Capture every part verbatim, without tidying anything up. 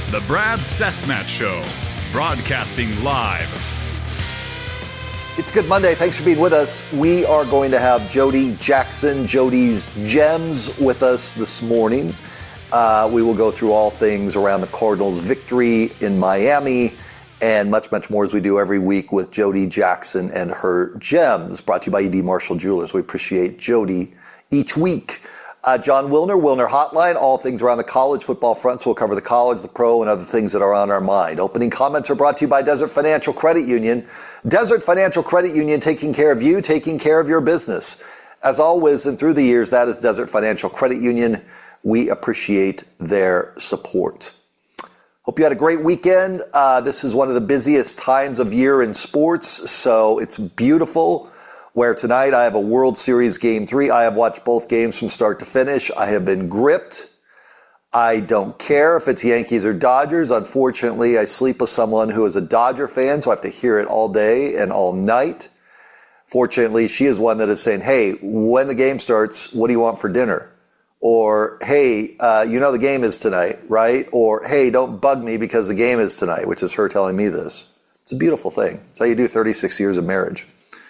The Brad Cessmat Show, broadcasting live. It's Good Monday. Thanks for being with us. We are going to have Jody Jackson, Jody's Gems, with us this morning. Uh, we will go through all things around the Cardinals' victory in Miami and much, much more as we do every week with Jody Jackson and her Gems, brought to you by E D Marshall Jewelers. We appreciate Jody each week. Uh, John Wilner, Wilner Hotline, all things around the college football fronts. We'll cover the college, the pro, and other things that are on our mind. Opening comments are brought to you by Desert Financial Credit Union. Desert Financial Credit Union, taking care of you, taking care of your business. As always, and through the years, that is Desert Financial Credit Union. We appreciate their support. Hope you had a great weekend. Uh, this is one of the busiest times of year in sports, so it's beautiful. Where tonight I have a World Series Game three. I have watched both games from start to finish. I have been gripped. I don't care if it's Yankees or Dodgers. Unfortunately, I sleep with someone who is a Dodger fan, so I have to hear it all day and all night. Fortunately, she is one that is saying, hey, when the game starts, what do you want for dinner? Or, hey, uh, you know the game is tonight, right? Or, hey, don't bug me because the game is tonight, which is her telling me this. It's a beautiful thing. It's how you do thirty-six years of marriage.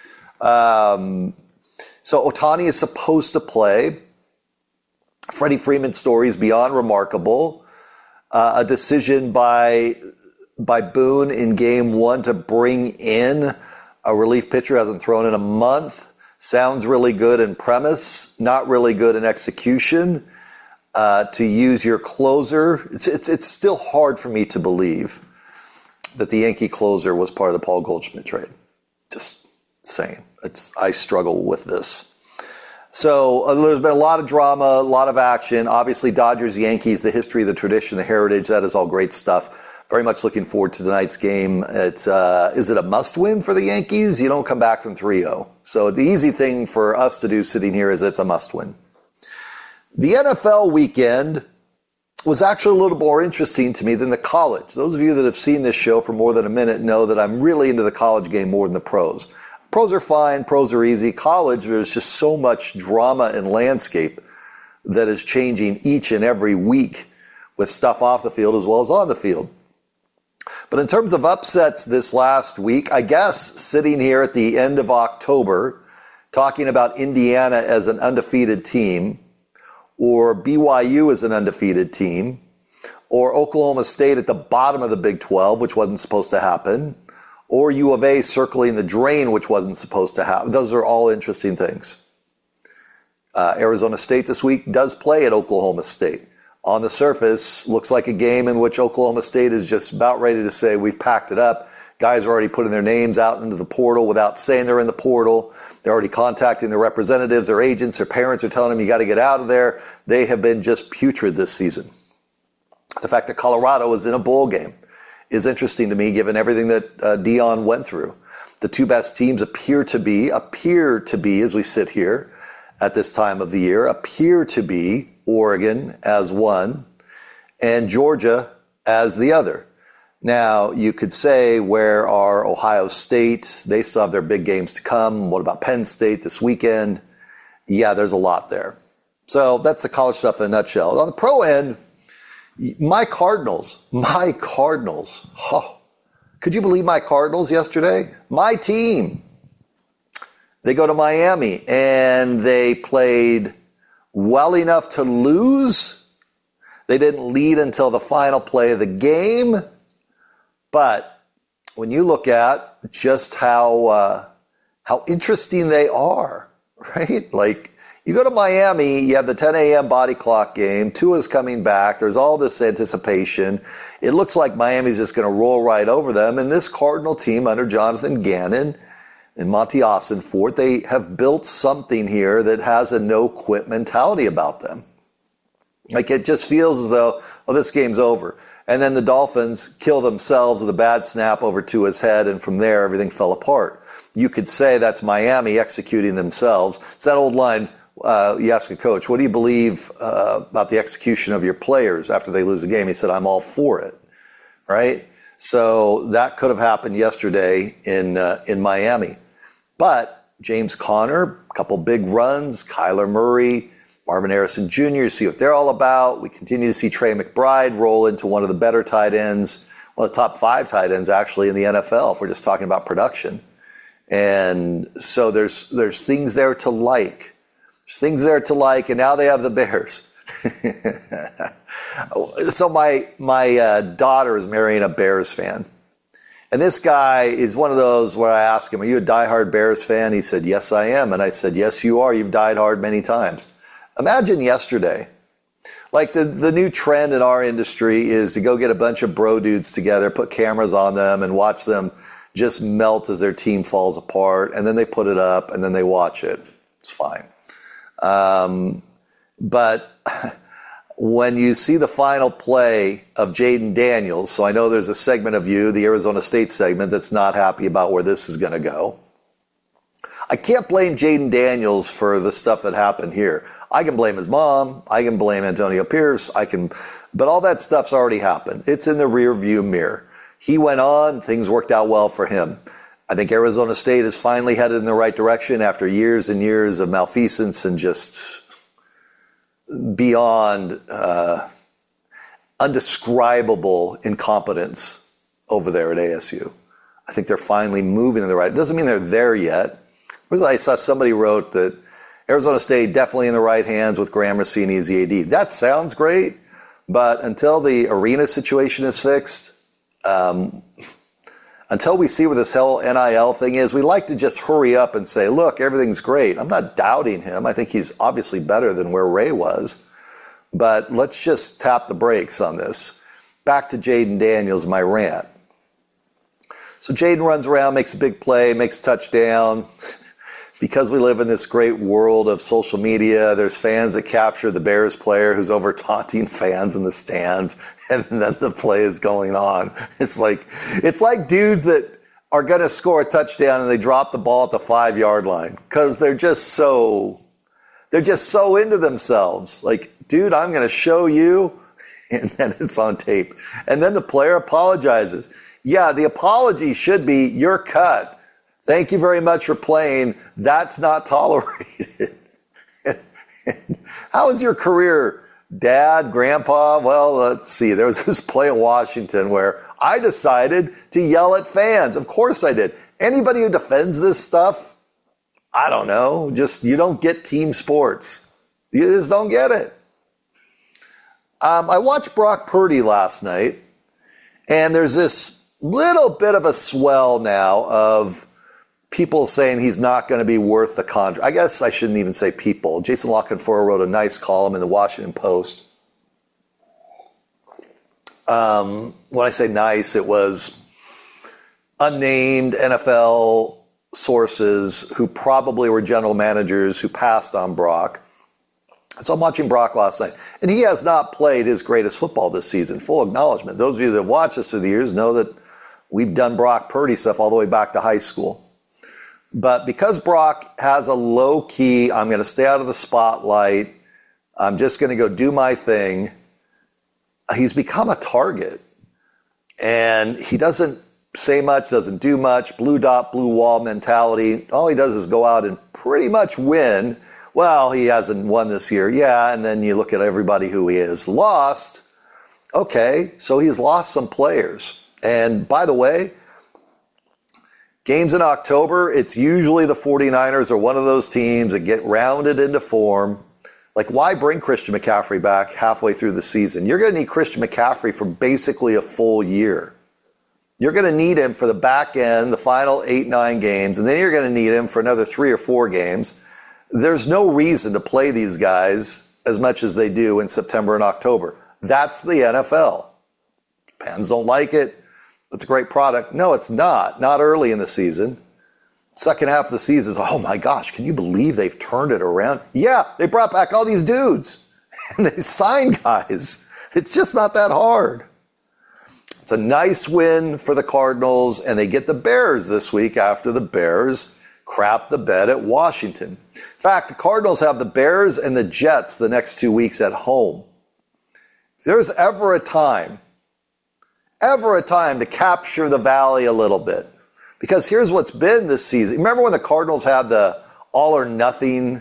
Um, so Ohtani is supposed to play. Freddie Freeman's story is beyond remarkable. Uh, a decision by by Boone in game one to bring in a relief pitcher who hasn't thrown in a month sounds really good in premise, not really good in execution. Uh, to use your closer, it's, it's it's still hard for me to believe that the Yankee closer was part of the Paul Goldschmidt trade. Just saying. It's, I struggle with this. So uh, there's been a lot of drama, a lot of action. Obviously, Dodgers, Yankees, the history, the tradition, the heritage, that is all great stuff. Very much looking forward to tonight's game. It's, uh, is it a must-win for the Yankees? You don't come back from three oh. So the easy thing for us to do sitting here is it's a must-win. The N F L weekend was actually a little more interesting to me than the college. Those of you that have seen this show for more than a minute know that I'm really into the college game more than the pros. Pros are fine. Pros are easy. College, there's just so much drama and landscape that is changing each and every week with stuff off the field as well as on the field. But in terms of upsets this last week, I guess sitting here at the end of October, talking about Indiana as an undefeated team, or B Y U as an undefeated team, or Oklahoma State at the bottom of the Big twelve, which wasn't supposed to happen, or U of A circling the drain, which wasn't supposed to happen. Those are all interesting things. Uh, Arizona State this week does play at Oklahoma State. On the surface, looks like a game in which Oklahoma State is just about ready to say, we've packed it up. Guys are already putting their names out into the portal without saying they're in the portal. They're already contacting their representatives, their agents, their parents are telling them you got to get out of there. They have been just putrid this season. The fact that Colorado is in a bowl game is interesting to me, given everything that uh, Deion went through. The two best teams appear to be, appear to be, as we sit here at this time of the year, appear to be Oregon as one and Georgia as the other. Now, you could say, where are Ohio State? They still have their big games to come. What about Penn State this weekend? Yeah, there's a lot there. So that's the college stuff in a nutshell. On the pro end, My Cardinals, my Cardinals, oh, could you believe my Cardinals yesterday? My team. They go to Miami and they played well enough to lose. They didn't lead until the final play of the game. But when you look at just how uh, how interesting they are, right? Like, you go to Miami, you have the ten a.m. body clock game. Tua's coming back. There's all this anticipation. It looks like Miami's just going to roll right over them. And this Cardinal team under Jonathan Gannon and Monty Ossenfort, they have built something here that has a no-quit mentality about them. Like, it just feels as though, oh, this game's over. And then the Dolphins kill themselves with a bad snap over Tua's head, and from there, everything fell apart. You could say that's Miami executing themselves. It's that old line, uh, you ask a coach, what do you believe uh, about the execution of your players after they lose a game? He said, I'm all for it, right? So that could have happened yesterday in uh, in Miami. But James Conner, a couple big runs, Kyler Murray, Marvin Harrison Junior, see what they're all about. We continue to see Trey McBride roll into one of the better tight ends, one of the top five tight ends actually in the N F L if we're just talking about production. And so there's there's things there to like. There's things there to like, and now they have the Bears. So my my uh, daughter is marrying a Bears fan. And this guy is one of those where I ask him, are you a diehard Bears fan? He said, yes, I am. And I said, yes, you are. You've died hard many times. Imagine yesterday. Like the, the new trend in our industry is to go get a bunch of bro dudes together, put cameras on them, and watch them just melt as their team falls apart. And then they put it up, and then they watch it. It's fine. Um, but when you see the final play of Jayden Daniels, so I know there's a segment of you, the Arizona State segment, that's not happy about where this is going to go. I can't blame Jayden Daniels for the stuff that happened here. I can blame his mom. I can blame Antonio Pierce. I can, but all that stuff's already happened. It's in the rear view mirror. He went on. Things worked out well for him. I think Arizona State is finally headed in the right direction after years and years of malfeasance and just beyond uh, undescribable incompetence over there at A S U. I think they're finally moving in the right. It doesn't mean they're there yet. I saw somebody wrote that Arizona State definitely in the right hands with Graham Rossini as the A D. That sounds great, but until the arena situation is fixed, um, until we see what this whole N I L thing is, we like to just hurry up and say, look, everything's great. I'm not doubting him. I think he's obviously better than where Ray was. But let's just tap the brakes on this. Back to Jayden Daniels, my rant. So Jayden runs around, makes a big play, makes a touchdown. Because we live in this great world of social media, there's fans that capture the Bears player who's over taunting fans in the stands, and then the play is going on. It's like it's like dudes that are going to score a touchdown and they drop the ball at the five-yard line because they're just so they're just so into themselves. Like, dude, I'm going to show you, and then it's on tape. And then the player apologizes. Yeah, the apology should be, you're cut. Thank you very much for playing. That's not tolerated. How was your career, Dad, Grandpa? Well, let's see. There was this play in Washington where I decided to yell at fans. Of course I did. Anybody who defends this stuff, I don't know. Just, you don't get team sports. You just don't get it. Um, I watched Brock Purdy last night, and there's this little bit of a swell now of people saying he's not going to be worth the contract. I guess I shouldn't even say people. Jason La Canfora wrote a nice column in the Washington Post. Um, when I say nice, it was unnamed N F L sources who probably were general managers who passed on Brock. So I'm watching Brock last night, and he has not played his greatest football this season. Full acknowledgement. Those of you that have watched us through the years know that we've done Brock Purdy stuff all the way back to high school. But because Brock has a low key, I'm going to stay out of the spotlight, I'm just going to go do my thing, he's become a target. And he doesn't say much, doesn't do much, blue dot, blue wall mentality. All he does is go out and pretty much win. Well, he hasn't won this year. Yeah, and then you look at everybody who he has lost. Okay, so he's lost some players. And by the way, games in October, it's usually the 49ers are one of those teams that get rounded into form. Like, why bring Christian McCaffrey back halfway through the season? You're going to need Christian McCaffrey for basically a full year. You're going to need him for the back end, the final eight, nine games, and then you're going to need him for another three or four games. There's no reason to play these guys as much as they do in September and October. That's the N F L. Fans don't like it. It's a great product. No, it's not. Not early in the season. Second half of the season is, oh my gosh, can you believe they've turned it around? Yeah, they brought back all these dudes and they signed guys. It's just not that hard. It's a nice win for the Cardinals, and they get the Bears this week after the Bears crap the bed at Washington. In fact, the Cardinals have the Bears and the Jets the next two weeks at home. If there's ever a time ever a time to capture the valley a little bit. Because here's what's been this season. Remember when the Cardinals had the all or nothing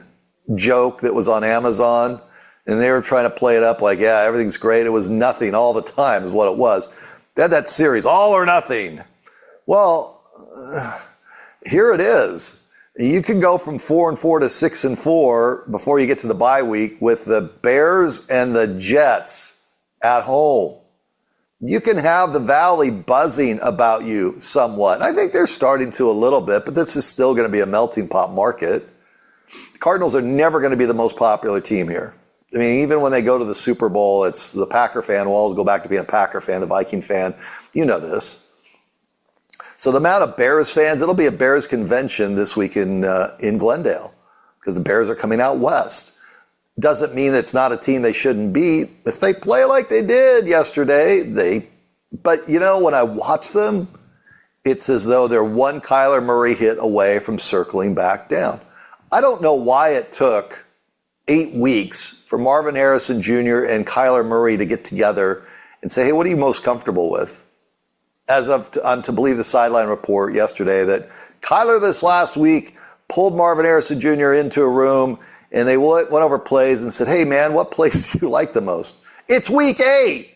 joke that was on Amazon, and they were trying to play it up like, yeah, everything's great. It was nothing all the time is what it was. They had that series, All or Nothing. Well, uh, here it is. You can go from four and four to six and four before you get to the bye week with the Bears and the Jets at home. You can have the Valley buzzing about you somewhat. I think they're starting to a little bit, but this is still going to be a melting pot market. The Cardinals are never going to be the most popular team here. I mean, even when they go to the Super Bowl, it's the Packer fan will always go back to being a Packer fan, the Viking fan. You know this. So the amount of Bears fans, it'll be a Bears convention this week in uh, in Glendale because the Bears are coming out west. Doesn't mean it's not a team they shouldn't beat. If they play like they did yesterday, they, but you know, when I watch them, it's as though they're one Kyler Murray hit away from circling back down. I don't know why it took eight weeks for Marvin Harrison Junior and Kyler Murray to get together and say, hey, what are you most comfortable with? As of, I'm to believe the sideline report yesterday that Kyler this last week pulled Marvin Harrison Junior into a room and they went, went over plays and said, hey, man, what plays do you like the most? It's week eight.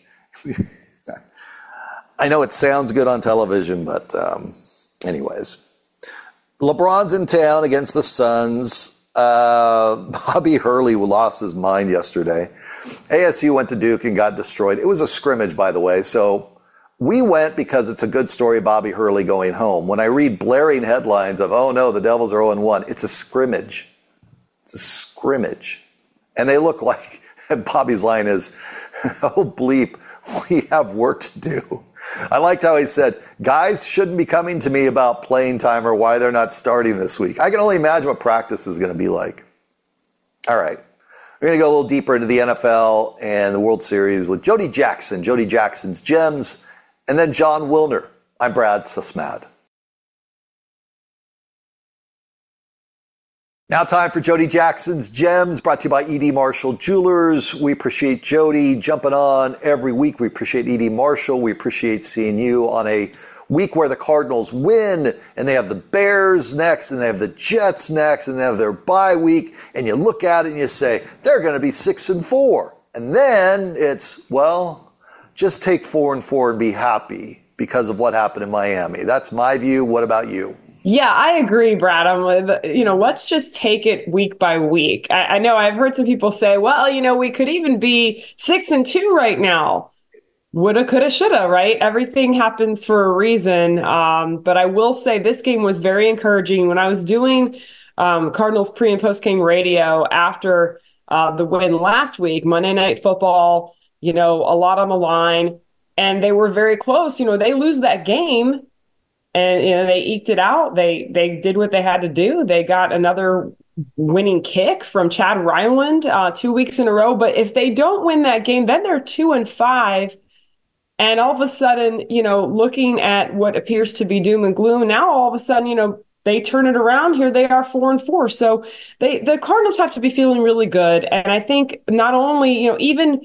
I know it sounds good on television, but um, anyways. LeBron's in town against the Suns. Uh, Bobby Hurley lost his mind yesterday. A S U went to Duke and got destroyed. It was a scrimmage, by the way. So we went because it's a good story, Bobby Hurley going home. When I read blaring headlines of, oh, no, the Devils are oh and one, it's a scrimmage. It's a scrimmage. And they look like, Bobby's line is, oh, bleep, we have work to do. I liked how he said, guys shouldn't be coming to me about playing time or why they're not starting this week. I can only imagine what practice is going to be like. All right. We're going to go a little deeper into the N F L and the World Series with Jody Jackson, Jody Jackson's Gems, and then John Wilner. I'm Brad Susmad. Now time for Jody Jackson's Gems, brought to you by E D Marshall Jewelers. We appreciate Jody jumping on every week. We appreciate E D Marshall. We appreciate seeing you on a week where the Cardinals win, and they have the Bears next, and they have the Jets next, and they have their bye week, and you look at it and you say, they're going to be six and four. And then it's, well, just take four and four and be happy because of what happened in Miami. That's my view. What about you? Yeah, I agree, Brad. I'm with, you know, let's just take it week by week. I, I know I've heard some people say, well, you know, we could even be six and two right now. Woulda, coulda, shoulda, right? Everything happens for a reason. Um, but I will say this game was very encouraging. When I was doing um, Cardinals pre and post game radio after uh, the win last week, Monday Night Football, you know, a lot on the line, and they were very close. You know, they lose that game. And, you know, they eked it out. They they did what they had to do. They got another winning kick from Chad Ryland uh, two weeks in a row. But if they don't win that game, then they're two and five. And all of a sudden, you know, looking at what appears to be doom and gloom, now all of a sudden, you know, they turn it around. Here they are four and four. So they the Cardinals have to be feeling really good. And I think not only, you know, even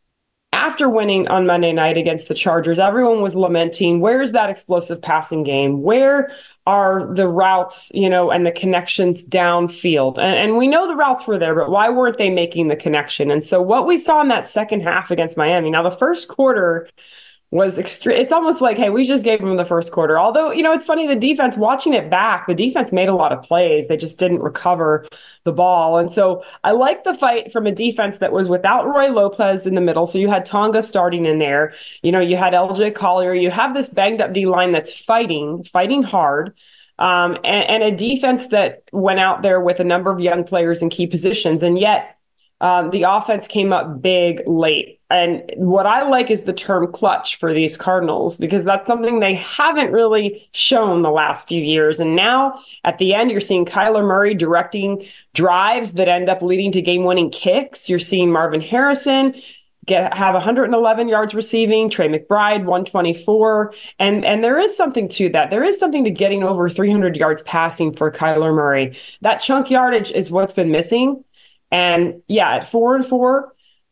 after winning on Monday night against the Chargers, everyone was lamenting, where's that explosive passing game? Where are the routes, you know, and the connections downfield? And, and we know the routes were there, but why weren't they making the connection? And so what we saw in that second half against Miami, now the first quarter was extreme. It's almost like, hey, we just gave them the first quarter. Although, you know, it's funny, the defense, watching it back, the defense made a lot of plays. They just didn't recover the ball. And so I like the fight from a defense that was without Roy Lopez in the middle. So you had Tonga starting in there. You know, you had L J Collier. You have this banged up D line that's fighting, fighting hard. Um, and, and a defense that went out there with a number of young players in key positions. And yet um, the offense came up big late. And what I like is the term clutch for these Cardinals, because that's something they haven't really shown the last few years. And now at the end, you're seeing Kyler Murray directing drives that end up leading to game-winning kicks. You're seeing Marvin Harrison get have one hundred eleven yards receiving, Trey McBride one twenty-four. And, and there is something to that. There is something to getting over three hundred yards passing for Kyler Murray. That chunk yardage is what's been missing. And yeah, at four and four,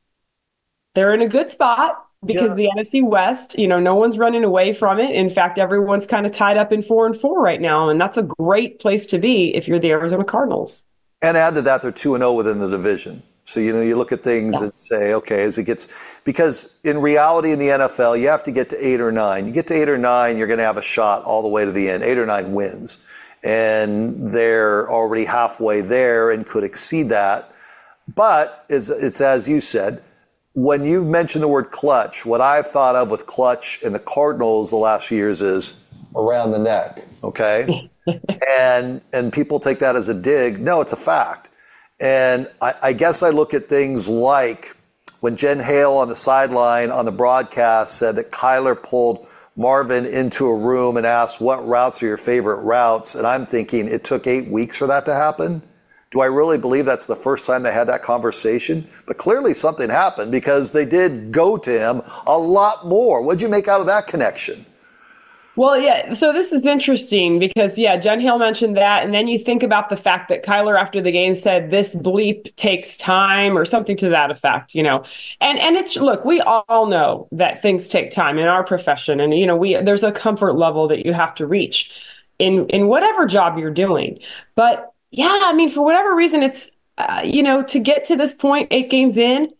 they're in a good spot because yeah. the N F C West, you know, no one's running away from it. In fact, everyone's kind of tied up in four and four right now. And that's a great place to be if you're the Arizona Cardinals. And add to that, they're two and oh within the division. So, you know, you look at things yeah. and say, okay, as it gets, because in reality in the N F L, you have to get to eight or nine. You get to eight or nine, you're going to have a shot all the way to the end. Eight or nine wins. And they're already halfway there and could exceed that. But it's, it's as you said, when you've mentioned the word clutch, what I've thought of with clutch in the Cardinals the last few years is around the neck, okay? and and people take that as a dig. No, it's a fact. And I, I guess I look at things like when Jen Hale on the sideline on the broadcast said that Kyler pulled Marvin into a room and asked, what routes are your favorite routes? And I'm thinking it took eight weeks for that to happen. Do I really believe that's the first time they had that conversation? But clearly something happened because they did go to him a lot more. What'd you make out of that connection? Well, yeah, so this is interesting because, yeah, Jen Hale mentioned that. And then you think about the fact that Kyler after the game said this bleep takes time or something to that effect, you know. And and it's, look, we all know that things take time in our profession. And, you know, we there's a comfort level that you have to reach in, in whatever job you're doing. But, yeah, I mean, for whatever reason, it's, uh, you know, to get to this point, eight games in,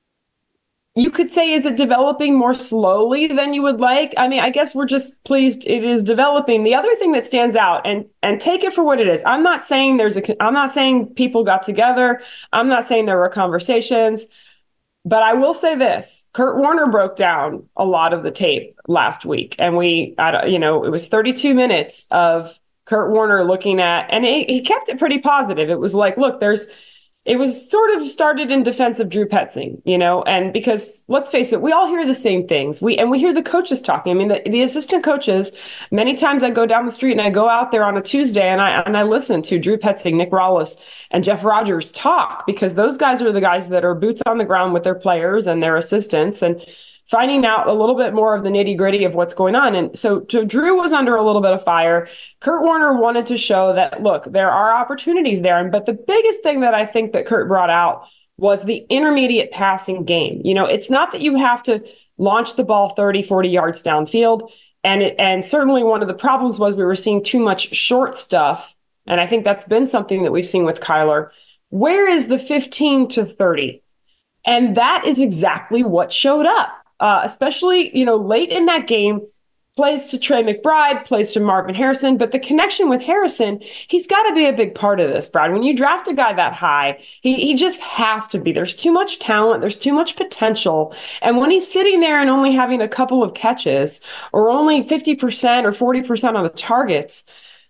you could say, is it developing more slowly than you would like? I mean, I guess we're just pleased it is developing. The other thing that stands out, and and take it for what it is. I'm not saying there's a, I'm not saying people got together. I'm not saying there were conversations, but I will say this: Kurt Warner broke down a lot of the tape last week, and we, you know, it was thirty-two minutes of Kurt Warner looking at, and he, he kept it pretty positive. It was like, look, there's. It was sort of started in defense of Drew Petzing, you know, and because let's face it, we all hear the same things. We and we hear the coaches talking. I mean, the, the assistant coaches, many times I go down the street and I go out there on a Tuesday and I and I listen to Drew Petzing, Nick Rallis, and Jeff Rogers talk, because those guys are the guys that are boots on the ground with their players and their assistants and finding out a little bit more of the nitty gritty of what's going on. And so, so Drew was under a little bit of fire. Kurt Warner wanted to show that, look, there are opportunities there. But the biggest thing that I think that Kurt brought out was the intermediate passing game. You know, it's not that you have to launch the ball thirty, forty yards downfield. And it, and certainly one of the problems was we were seeing too much short stuff. And I think that's been something that we've seen with Kyler. Where is the fifteen to thirty? And that is exactly what showed up. Uh, especially, you know, late in that game, plays to Trey McBride, plays to Marvin Harrison. But the connection with Harrison, he's got to be a big part of this, Brad. When you draft a guy that high, he, he just has to be. There's too much talent. There's too much potential. And when he's sitting there and only having a couple of catches or only fifty percent or forty percent of the targets,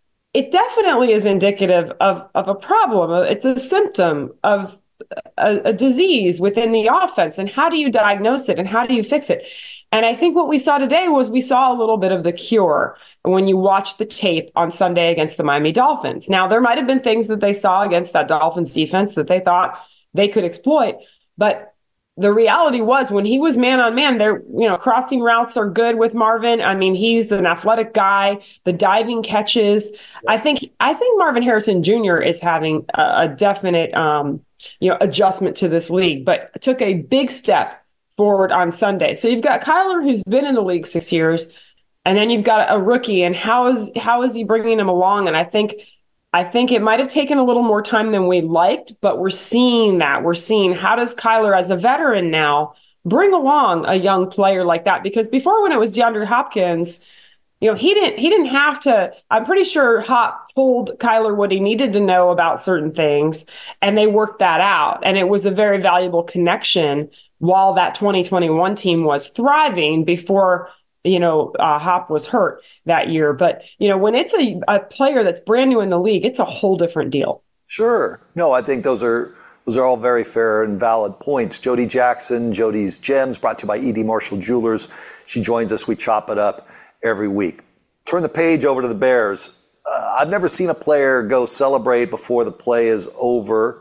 it definitely is indicative of, of a problem. It's a symptom of A, a disease within the offense. And how do you diagnose it and how do you fix it? And I think what we saw today was we saw a little bit of the cure when you watch the tape on Sunday against the Miami Dolphins. Now, there might have been things that they saw against that Dolphins defense that they thought they could exploit. But the reality was when he was man on man, there, you know, crossing routes are good with Marvin. I mean, he's an athletic guy, the diving catches. I think, I think Marvin Harrison Junior is having a, a definite, um, you know, adjustment to this league, but took a big step forward on Sunday. So you've got Kyler, who's been in the league six years, and then you've got a rookie, and how is, how is he bringing him along? And I think, I think it might have taken a little more time than we liked, but we're seeing that. We're seeing how does Kyler, as a veteran now, bring along a young player like that? Because before, when it was DeAndre Hopkins, you know, he didn't he didn't have to. I'm pretty sure Hop told Kyler what he needed to know about certain things, and they worked that out. And it was a very valuable connection while that twenty twenty-one team was thriving before, you know, uh, Hop was hurt that year. But, you know, when it's a, a player that's brand new in the league, it's a whole different deal. Sure. No, I think those are those are all very fair and valid points. Jody Jackson, Jody's Gems, brought to you by E D Marshall Jewelers. She joins us. We chop it up every week. Turn the page over to the Bears. Uh, I've never seen a player go celebrate before the play is over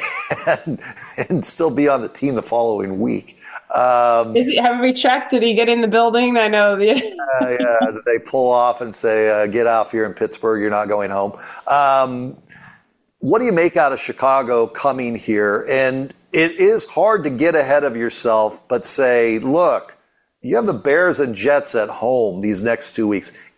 and, and still be on the team the following week. Um, is he, have we checked? Did he get in the building? I know. The- uh, yeah, they pull off and say, uh, get off here in Pittsburgh. You're not going home. Um, what do you make out of Chicago coming here? And it is hard to get ahead of yourself, but say, look, you have the Bears and Jets at home these next two weeks.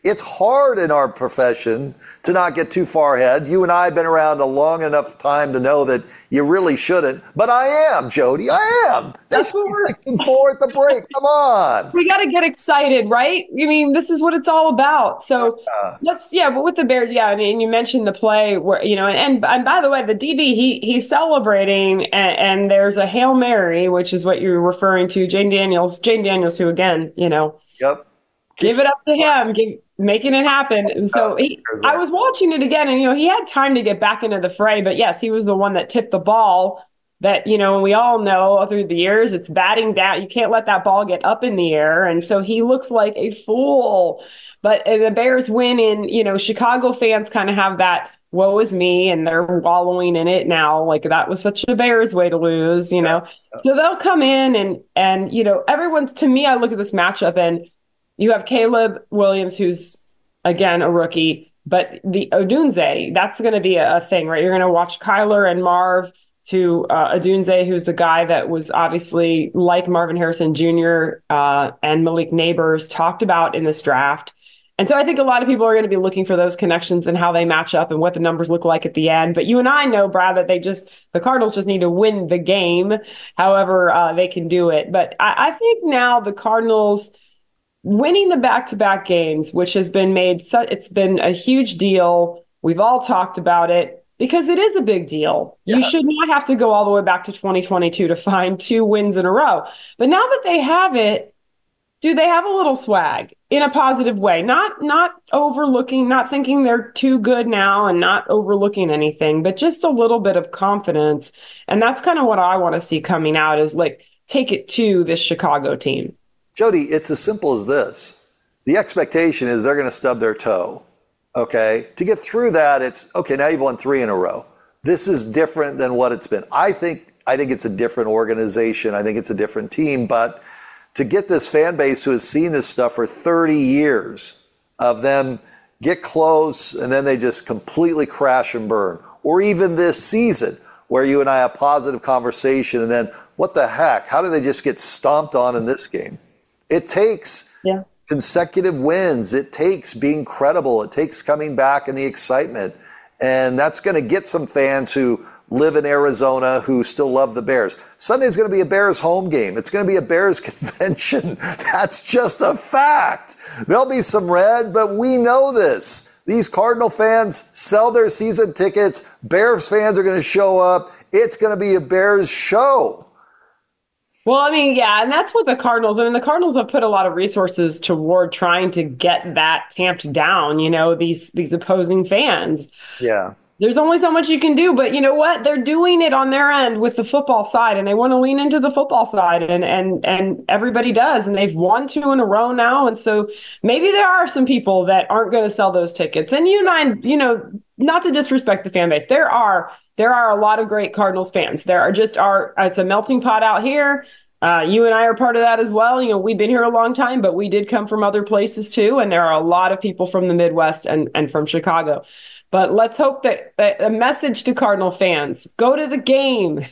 it's hard in our profession to not get too far ahead. You and I have been around a long enough time to know that you really shouldn't. But I am, Jody. I am. That's what we're six and four at the break. Come on. We got to get excited, right? I mean, this is what it's all about. So Yeah. let's, yeah, but with the Bears, yeah. I mean, you mentioned the play where, you know, and, and by the way, the D B, he he's celebrating, and, and there's a Hail Mary, which is what you're referring to. Jane Daniels, Jane Daniels, who again, you know, Yep. give it up to him, give, making it happen. And so he, I was watching it again, and, you know, he had time to get back into the fray. But yes, he was the one that tipped the ball that, you know, we all know through the years, it's batting down. You can't let that ball get up in the air. And so he looks like a fool. But uh, the Bears win, and, you know, Chicago fans kind of have that woe is me, and they're wallowing in it now. Like, that was such a Bears way to lose, you know. So they'll come in and, and, you know, everyone's, to me, I look at this matchup, and you have Caleb Williams, who's, again, a rookie, but the Odunze, that's going to be a, a thing, right? You're going to watch Kyler and Marv to uh, Odunze, who's the guy that was obviously, like Marvin Harrison Junior uh, and Malik Neighbors, talked about in this draft. And so I think a lot of people are going to be looking for those connections and how they match up and what the numbers look like at the end. But you and I know, Brad, that they just, the Cardinals just need to win the game, however uh, they can do it. But I, I think now the Cardinals winning the back-to-back games, which has been made, su- it's been a huge deal. We've all talked about it because it is a big deal. Yeah. You should not have to go all the way back to twenty twenty-two to find two wins in a row. But now that they have it, do they have a little swag in a positive way? Not not overlooking, not thinking they're too good now and not overlooking anything, but just a little bit of confidence. And that's kind of what I want to see coming out, is like, take it to this Chicago team. Jody, it's as simple as this. The expectation is they're going to stub their toe. Okay? To get through that, it's, okay, now you've won three in a row. This is different than what it's been. I think I think it's a different organization. I think it's a different team. But to get this fan base who has seen this stuff for thirty years, of them get close and then they just completely crash and burn. Or even this season, where you and I have positive conversation and then, what the heck? How do they just get stomped on in this game? It takes yeah. consecutive wins. It takes being credible. It takes coming back and the excitement. And that's going to get some fans who live in Arizona who still love the Bears. Sunday's going to be a Bears home game. It's going to be a Bears convention. That's just a fact. There'll be some red, but we know this. These Cardinal fans sell their season tickets. Bears fans are going to show up. It's going to be a Bears show. Well, I mean, yeah, and that's what the Cardinals, I mean, the Cardinals have put a lot of resources toward trying to get that tamped down, you know, these these opposing fans. Yeah. There's only so much you can do, but you know what? They're doing it on their end with the football side, and they want to lean into the football side, and and and everybody does, and they've won two in a row now, and so maybe there are some people that aren't going to sell those tickets. And you and I, you know, not to disrespect the fan base, there are There are a lot of great Cardinals fans. There are just are it's a melting pot out here. Uh, you and I are part of that as well. You know, we've been here a long time, but we did come from other places too. And there are a lot of people from the Midwest and, and from Chicago. But let's hope that, that a message to Cardinal fans, go to the game,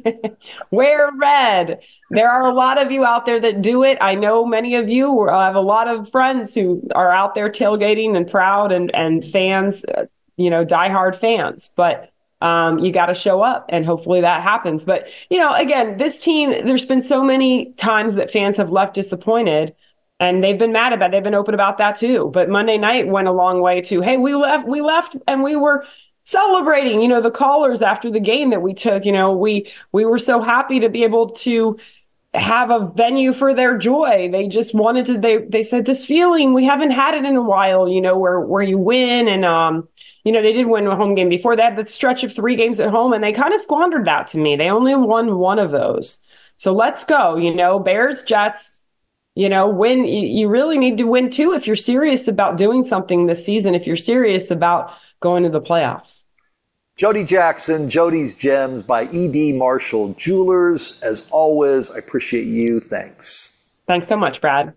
wear red. There are a lot of you out there that do it. I know many of you. I have a lot of friends who are out there tailgating and proud and, and fans, uh, you know, diehard fans. But Um, you got to show up, and hopefully that happens. But, you know, again, this team, there's been so many times that fans have left disappointed, and they've been mad about it. They've been open about that too. But Monday night went a long way to, hey, we left, we left and we were celebrating, you know, the callers after the game that we took, you know, we, we were so happy to be able to have a venue for their joy. They just wanted to, they, they said this feeling, we haven't had it in a while, you know, where, where you win. And, um, you know, they did win a home game before. They had the stretch of three games at home, and they kind of squandered that to me. They only won one of those. So let's go, you know, Bears, Jets, you know, win. You, you really need to win too if you're serious about doing something this season, if you're serious about going to the playoffs. Jody Jackson, Jody's Gems by E D Marshall Jewelers. As always, I appreciate you. Thanks. Thanks so much, Brad.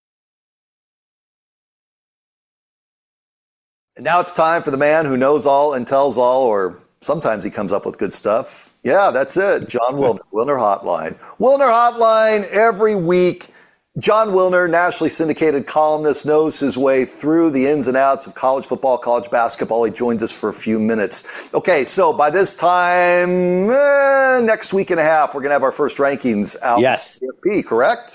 And now it's time for the man who knows all and tells all, or sometimes he comes up with good stuff. Yeah, that's it. John Wilner, Wilner Hotline. Wilner Hotline every week. Jon Wilner, nationally syndicated columnist, knows his way through the ins and outs of college football, college basketball. He joins us for a few minutes. Okay, so by this time, eh, next week and a half, we're going to have our first rankings out. Yes. C F P, correct?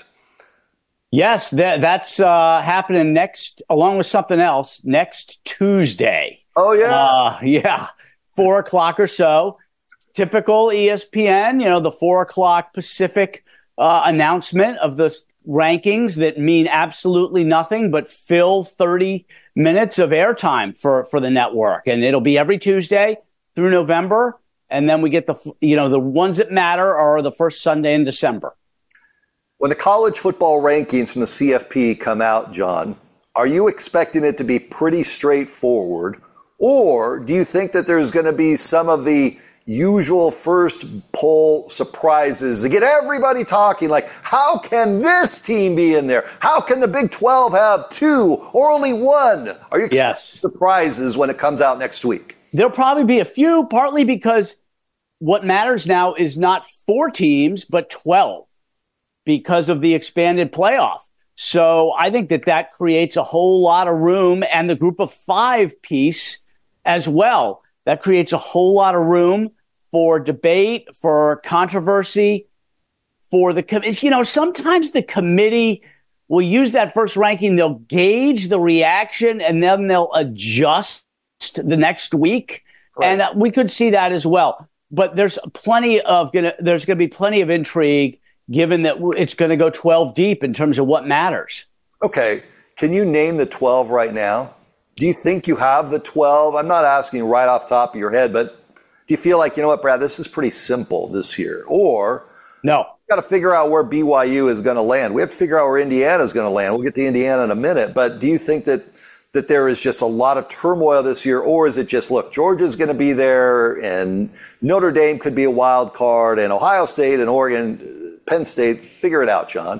Yes, that, that's uh, happening next, along with something else, next Tuesday. Oh, yeah? Uh, yeah, four o'clock or so. Typical E S P N, you know, the four o'clock Pacific uh, announcement of the rankings that mean absolutely nothing but fill thirty minutes of airtime for, for the network. And it'll be every Tuesday through November. And then we get the, you know, the ones that matter are the first Sunday in December. When the college football rankings from the C F P come out, John, are you expecting it to be pretty straightforward? Or do you think that there's going to be some of the usual first poll surprises that get everybody talking, like, how can this team be in there? How can the Big twelve have two or only one? Are you expecting yes. surprises when it comes out next week? There'll probably be a few, partly because what matters now is not four teams, but twelve because of the expanded playoff. So I think that that creates a whole lot of room, and the group of five piece as well. That creates a whole lot of room for debate, for controversy, for the, you know, sometimes the committee will use that first ranking. They'll gauge the reaction and then they'll adjust the next week. Right. And uh, we could see that as well. But there's plenty of gonna, there's going to be plenty of intrigue given that it's going to go twelve deep in terms of what matters. Okay. Can you name the twelve right now? Do you think you have the twelve? I'm not asking right off the top of your head, but do you feel like, you know what, Brad, this is pretty simple this year? Or no, we've got to figure out where B Y U is going to land. We have to figure out where Indiana is going to land. We'll get to Indiana in a minute. But do you think that that there is just a lot of turmoil this year? Or is it just, look, Georgia's going to be there and Notre Dame could be a wild card and Ohio State and Oregon, Penn State, figure it out, John?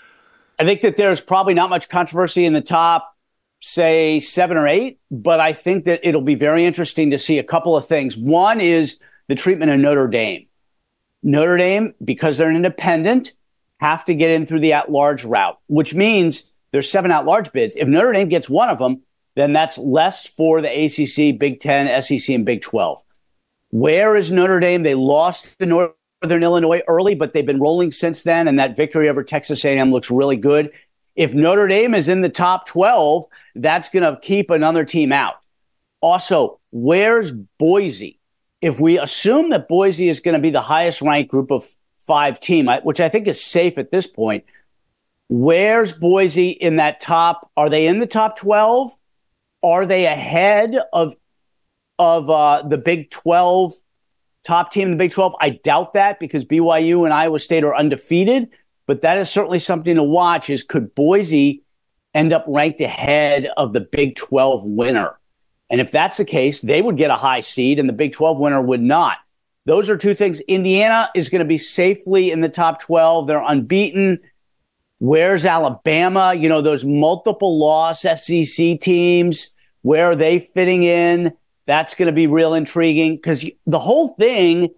I think that there's probably not much controversy in the top, say, seven or eight, but I think that it'll be very interesting to see a couple of things. One is the treatment of Notre Dame. Notre Dame, because they're an independent, have to get in through the at-large route, which means there's seven at-large bids. If Notre Dame gets one of them, then that's less for the A C C, Big Ten, S E C, and Big twelve. Where is Notre Dame? They lost to Northern Illinois early, but they've been rolling since then, and that victory over Texas A and M looks really good. If Notre Dame is in the top twelve, that's going to keep another team out. Also, where's Boise? If we assume that Boise is going to be the highest ranked group of five team, which I think is safe at this point, where's Boise in that top? Are they in the top twelve? Are they ahead of of uh, the Big twelve top team in the Big twelve? I doubt that because B Y U and Iowa State are undefeated. But that is certainly something to watch, is could Boise end up ranked ahead of the Big twelve winner? And if that's the case, they would get a high seed and the Big twelve winner would not. Those are two things. Indiana is going to be safely in the top twelve. They're unbeaten. Where's Alabama? You know, those multiple loss S E C teams, where are they fitting in? That's going to be real intriguing because the whole thing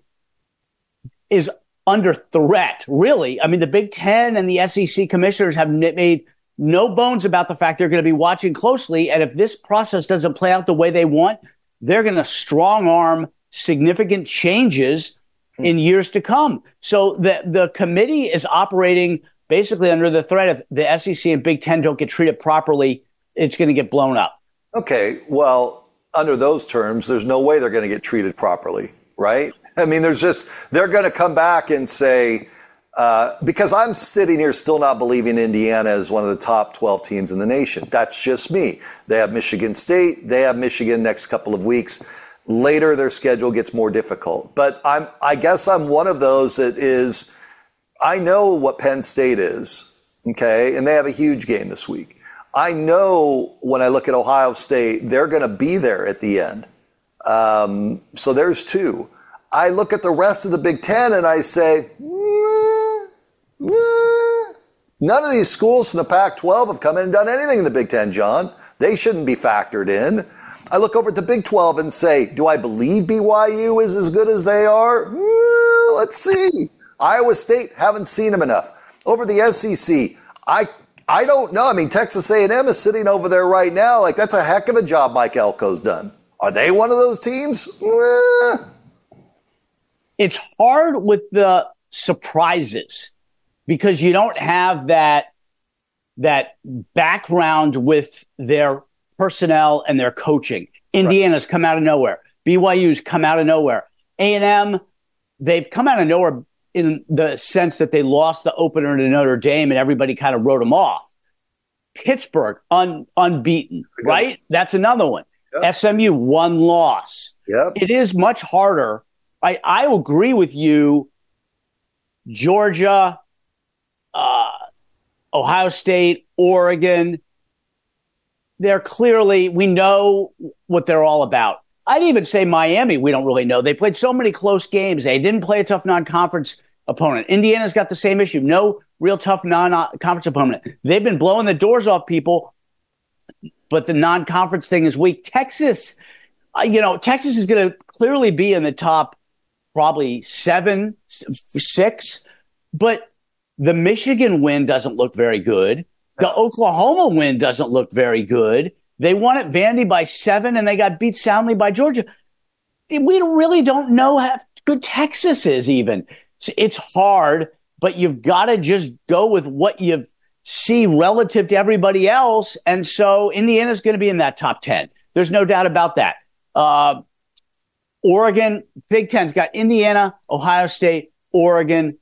is under threat, really. I mean, the Big Ten and the S E C commissioners have made no bones about the fact they're going to be watching closely. And if this process doesn't play out the way they want, they're going to strong arm significant changes in years to come. So the, the committee is operating basically under the threat of the S E C and Big Ten don't get treated properly, it's going to get blown up. Okay, well, under those terms, there's no way they're going to get treated properly, right? I mean, there's just, they're going to come back and say, uh, because I'm sitting here still not believing Indiana is one of the top twelve teams in the nation. That's just me. They have Michigan State. They have Michigan next couple of weeks. Later, their schedule gets more difficult. But I'm, I guess I'm one of those that is, I know what Penn State is, okay? And they have a huge game this week. I know when I look at Ohio State, they're going to be there at the end. Um, so there's two. I look at the rest of the Big Ten and I say, mm, mm. None of these schools from the Pac twelve have come in and done anything in the Big Ten, John. They shouldn't be factored in. I look over at the Big twelve and say, do I believe B Y U is as good as they are? Mm, let's see. Iowa State, haven't seen them enough. Over the S E C, I I don't know. I mean, Texas A and M is sitting over there right now. Like, that's a heck of a job Mike Elko's done. Are they one of those teams? Eh. It's hard with the surprises because you don't have that that background with their personnel and their coaching. Indiana's right. come out of nowhere. B Y U's come out of nowhere. A and M, they've come out of nowhere in the sense that they lost the opener to Notre Dame and everybody kind of wrote them off. Pittsburgh, un, unbeaten, right? That's another one. Yep. S M U, one loss. Yep. It is much harder. I, I agree with you. Georgia, uh, Ohio State, Oregon, they're clearly, we know what they're all about. I'd even say Miami, we don't really know. They played so many close games. They didn't play a tough non-conference opponent. Indiana's got the same issue. No real tough non-conference opponent. They've been blowing the doors off people, but the non-conference thing is weak. Texas, uh, you know, Texas is going to clearly be in the top probably seven, six, but the Michigan win doesn't look very good. The Oklahoma win doesn't look very good. They won at Vandy by seven, and they got beat soundly by Georgia. We really don't know how good Texas is even. It's hard, but you've got to just go with what you see relative to everybody else. And so Indiana's going to be in that top ten. There's no doubt about that. Uh, Oregon, Big Ten's got Indiana, Ohio State, Oregon,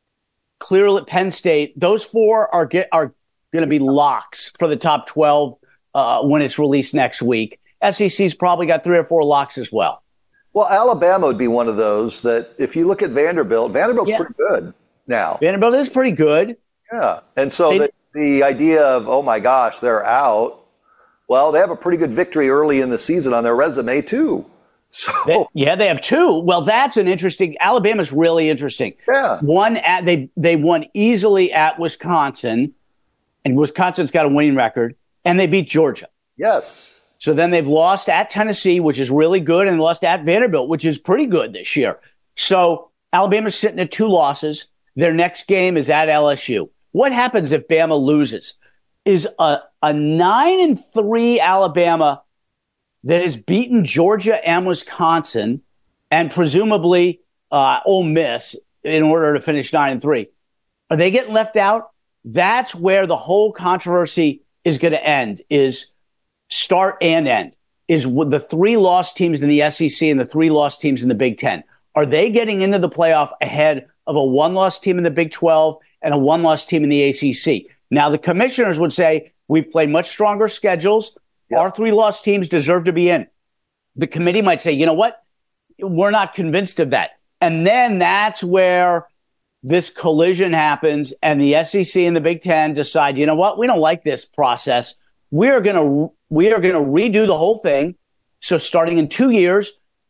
clearly Penn State. Those four are get, are going to be locks for the top twelve uh, when it's released next week. S E C's probably got three or four locks as well. Well, Alabama would be one of those that if you look at Vanderbilt, Vanderbilt's yeah. pretty good now. Vanderbilt is pretty good. Yeah. And so they, the, the idea of, oh, my gosh, they're out. Well, they have a pretty good victory early in the season on their resume, too. So they, yeah, they have two. Well, that's an interesting. Alabama's really interesting. Yeah. One at they they won easily at Wisconsin, and Wisconsin's got a winning record, and they beat Georgia. Yes. So then they've lost at Tennessee, which is really good, and lost at Vanderbilt, which is pretty good this year. So Alabama's sitting at two losses. Their next game is at L S U. What happens if Bama loses? Is a a nine and three Alabama that has beaten Georgia and Wisconsin, and presumably uh, Ole Miss in order to finish nine and three. Are they getting left out? That's where the whole controversy is going to end. Is start and end. Is with the three lost teams in the S E C and the three lost teams in the Big Ten. Are they getting into the playoff ahead of a one-loss team in the Big twelve and a one-loss team in the A C C? Now, the commissioners would say we've played much stronger schedules. Yep. Our three lost teams deserve to be in. The committee might say, you know what? We're not convinced of that. And then that's where this collision happens and the S E C and the Big Ten decide, you know what? We don't like this process. We're going to we are going to redo the whole thing. So starting in two years,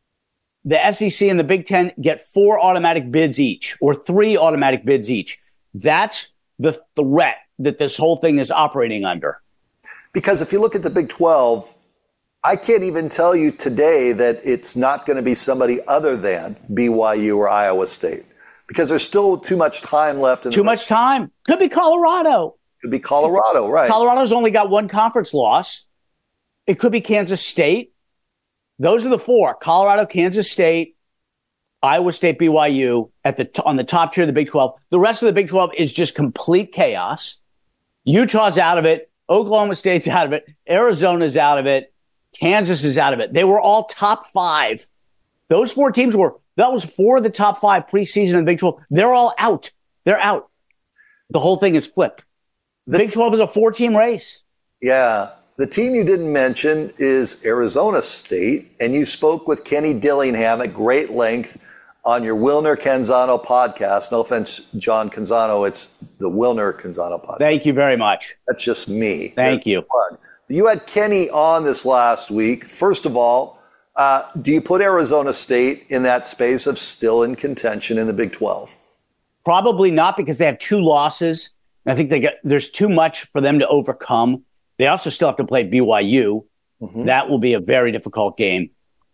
the S E C and the Big Ten get four automatic bids each or three automatic bids each. That's the threat that this whole thing is operating under. Because if you look at the Big twelve, I can't even tell you today that it's not going to be somebody other than B Y U or Iowa State. Because there's still too much time left. In too the much time. Could be Colorado. Could be Colorado, right. Colorado's only got one conference loss. It could be Kansas State. Those are the four. Colorado, Kansas State, Iowa State, B Y U at the t- on the top tier of the Big twelve. The rest of the Big twelve is just complete chaos. Utah's out of it. Oklahoma State's out of it. Arizona's out of it. Kansas is out of it. They were all top five. Those four teams were, that was four of the top five preseason in the Big twelve. They're all out. They're out. The whole thing is flipped. The Big twelve is a four-team race. Yeah. The team you didn't mention is Arizona State, and you spoke with Kenny Dillingham at great length on your Wilner Canzano podcast. No offense, John Canzano, it's the Wilner Canzano podcast. Thank you very much. That's just me. Thank you. Fun. You had Kenny on this last week. First of all, uh, do you put Arizona State in that space of still in contention in the Big twelve? Probably not, because they have two losses. I think they get, there's too much for them to overcome. They also still have to play B Y U. Mm-hmm. That will be a very difficult game.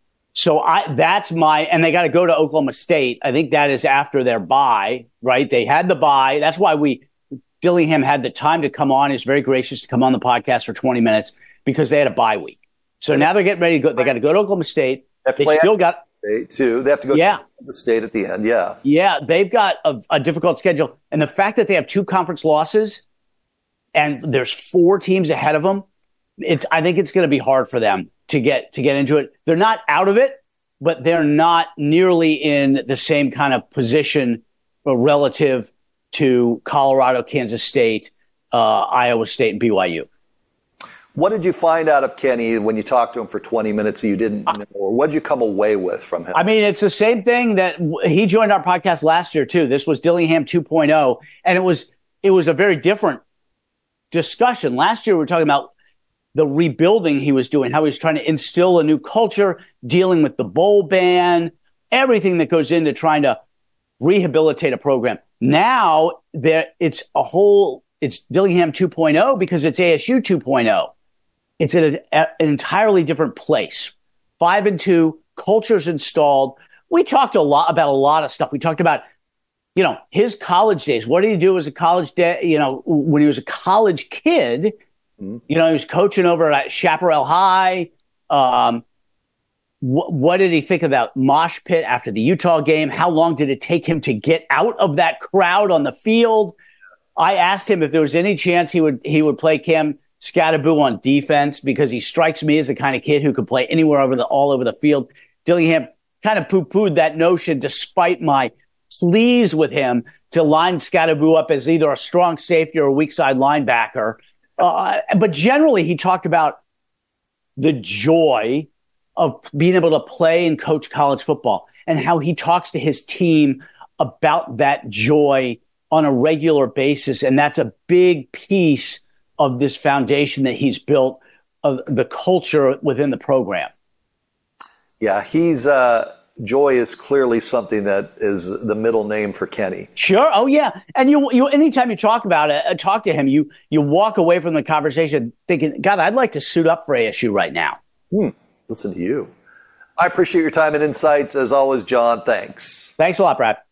So I, that's my, and they got to go to Oklahoma State. I think that is after their bye, right? They had the bye. That's why we Dillingham had the time to come on. He's very gracious to come on the podcast for twenty minutes because they had a bye week. So now they're getting ready to go. They got to go to Oklahoma State. They, have to they still got State too. They have to go yeah. to the State at the end. Yeah. Yeah. They've got a, a difficult schedule. And the fact that they have two conference losses and there's four teams ahead of them, it's, I think it's going to be hard for them to get, to get into it. They're not out of it, but they're not nearly in the same kind of position relative to Colorado, Kansas State, uh, Iowa State, and B Y U. What did you find out of Kenny when you talked to him for twenty minutes that you didn't know? Or what did you come away with from him? I mean, it's the same thing that he joined our podcast last year, too. This was Dillingham two point oh, and it was it was a very different discussion. Last year, we were talking about the rebuilding he was doing, how he was trying to instill a new culture, dealing with the bowl ban, everything that goes into trying to rehabilitate a program. Now, there it's a whole, it's Dillingham two point oh because it's A S U two point oh. It's in a, an entirely different place. Five and two, culture's installed. We talked a lot about a lot of stuff. We talked about, you know, his college days. What did he do as a college day? You know, when he was a college kid, mm-hmm. you know, he was coaching over at Chaparral High. Um, wh- what did he think of that mosh pit after the Utah game? How long did it take him to get out of that crowd on the field? I asked him if there was any chance he would he would play Cam Skattebo on defense because he strikes me as the kind of kid who could play anywhere over the all over the field. Dillingham kind of poo-pooed that notion despite my pleas with him to line Skattebo up as either a strong safety or a weak side linebacker. Uh, but generally, he talked about the joy of being able to play and coach college football and how he talks to his team about that joy on a regular basis. And that's a big piece of this foundation that he's built of the culture within the program. Yeah, he's uh, joy is clearly something that is the middle name for Kenny. Sure. Oh yeah. And you, you, anytime you talk about it, uh, talk to him, you, you walk away from the conversation thinking, God, I'd like to suit up for A S U right now. Hmm. Listen to you. I appreciate your time and insights as always, John. Thanks. Thanks a lot, Brad.